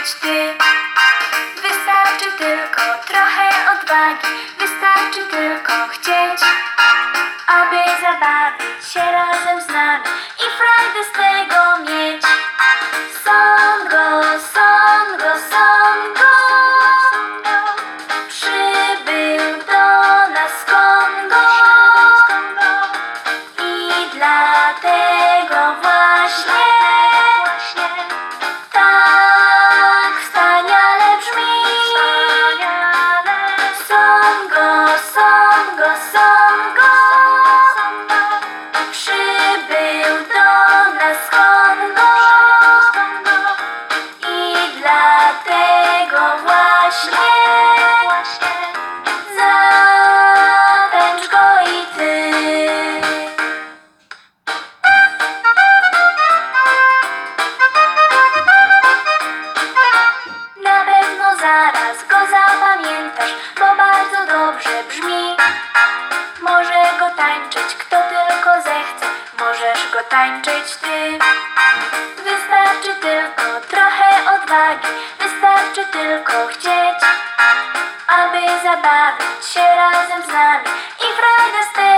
tańczyć ty. Wystarczy tylko trochę odwagi, wystarczy tylko chcieć, aby zabawić się razem z nami i frajdę z tego mieć. Songo, songo, songo, przybył do nas Kongo i dlatego właśnie tak wspaniale brzmi. Songo, songo, songo, przybył do nas Kongo i dlatego właśnie zatańcz go i ty. Na pewno zaraz go zapamiętasz, bo bardzo dobrze brzmi. Może go tańczyć kto tylko zechce, możesz go tańczyć ty. Wystarczy tylko trochę odwagi, wystarczy tylko chcieć, aby zabawić się razem z nami i frajdę z tego